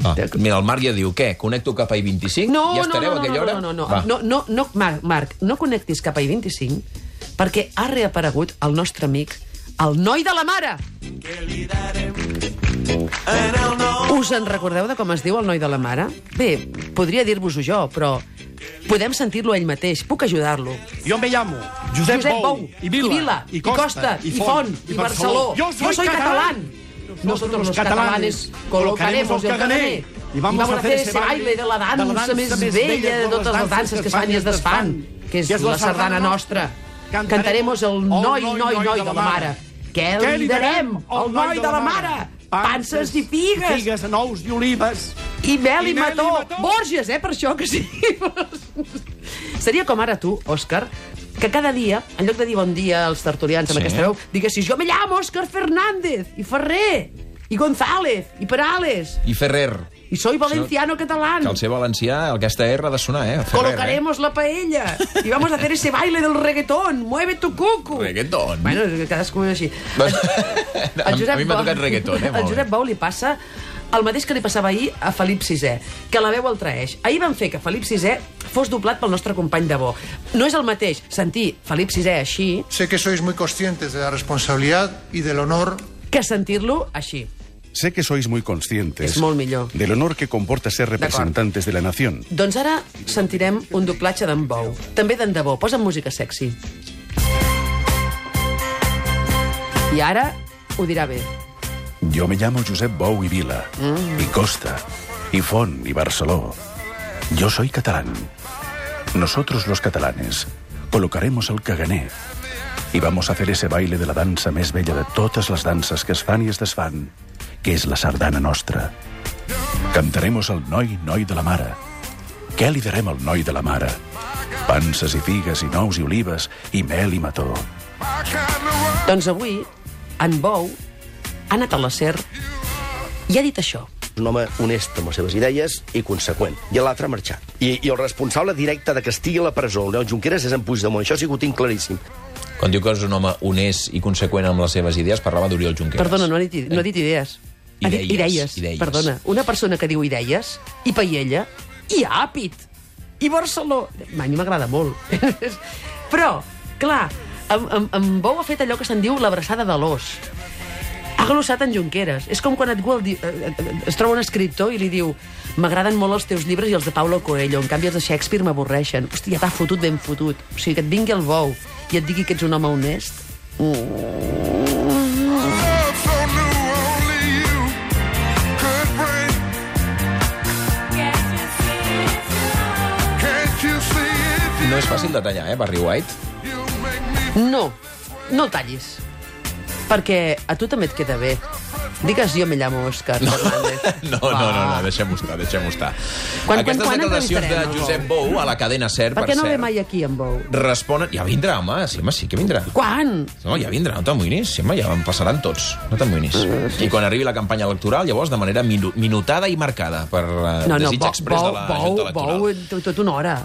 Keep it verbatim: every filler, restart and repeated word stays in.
Ah. Mira, el Marc ja diu, què? Connecto cap a I vint-i-cinc? No, ja no, estareu no, a aquella no, hora? no, no, no, Va. no, no, no, Marc, Marc, no connectis cap a I vint-i-cinc perquè ha reaparegut el nostre amic, el noi de la mare. Us en recordeu de com es diu el noi de la mare? Bé, podria dir-vos-ho jo, però podem sentir-lo ell mateix. Puc ajudar-lo. Yo me llamo Josep, Josep Bou, Bou, y Vila, y Vila, y Costa, y Font, y Barceló. Yo soy, Yo soy catalán. Nosotros los catalanes colocaremos el caganer y vamos a hacer ese baile de la dansa més bella de totes les danses que es fan i es desfan, que és la sardana nostra. Cantaremos el noi, noi, noi de la mare. Què li darem al noi de la mare? Panses i figues. Figues, nous i olives. I mel i, I mel i mató. mató. Borges, eh, per això que sí. Seria com ara tu, Òscar, que cada dia, en lloc de dir bon dia als tertulians amb Sí. aquesta veu, diguessis, jo me llamo Òscar Fernández, i Ferrer, i González, i Perales, I Ferrer. y soy valenciano catalán. Que al ser valencià, aquesta R ha de sonar, eh? Ferrer, Colocaremos la paella y vamos a hacer ese baile del reggaetón. Mueve tu cucu. Reggaeton. Bueno, cadascú és així. Doncs- El a Josep mi m'ha Bou- tocat reggaeton, eh? El Molt bé. Josep Bou li passa el mateix que li passava ahir a Felip sisè, que la veu el traeix. Ahir van fer que Felip sisè fos doblat pel nostre company de bo. No és el mateix sentir Felip sisè així Sé que sois muy conscientes de la responsabilidad y del honor que sentir-lo així. Sé que sois muy conscientes És molt millor. del honor que comporta ser representantes de la nación. Doncs ara sentirem un doblatge d'en Bou. També d'en de Bo. Posa'm música sexy. I ara ho dirà bé. Yo me llamo Josep Bou y Vila, y Costa, y Font, y Barceló. Yo soy catalán. Nosotros los catalanes colocaremos el caganer y vamos a hacer ese baile de la dansa més bella de totes les danses que es fan i es desfan, que és la sardana nostra. Cantaremos el noi, noi de la mare. Què li darem al noi de la mare? Panses i figues i nous i olives i mel i mató. Doncs avui, en Bou ha anat a la SER i ha dit això. Un home honest amb les seves idees i conseqüent. I l'altre ha marxat. I, I el responsable directe de que estigui a la presó, el Junqueras, és en Puigdemont. Això sí que ho tinc claríssim. Quan diu que és un home honest i conseqüent amb les seves idees, parlava d'Oriol Junqueras. Perdona, no ha dit, no ha dit idees. Ha dit Idees, idees. idees. Perdona, una persona que diu idees, i paella, i àpid, i Barceló. A mi m'agrada molt. Però, clar, en, en, en Bou ha fet allò que se'n diu l'abraçada de l'os. Ha glossat en Junqueras. És com quan et, di- es troba un escriptor i li diu m'agraden molt els teus llibres i els de Paulo Coelho, en canvi els de Shakespeare m'avorreixen. Hòstia, ja t'ha fotut ben fotut. O sigui, que et vingui el Bou i et digui que ets un home honest. No és fàcil de tallar, eh, Barry White? No, no el tallis. Perquè a tu també et queda bé. Digues, jo me llamo Òscar Fernández. No, no, no, no, deixem-ho estar, deixem-ho estar. Quan- Aquestes quan- quan declaracions de entrevistarem el Josep Bou a la cadena SER, Per per què no ve cert, mai aquí, en Bou? responen... Ja vindrà, home, sí, home, sí que vindrà. Quan? No, ja vindrà, no t'amoïnis, sí, home, ja en passaran tots, no t'amoïnis. I quan arribi la campanya electoral, llavors, de manera minu minutada i marcada per uh, No, no, desig Bou, express de la Bou, Junta Electoral. Bou, tot, tot una hora.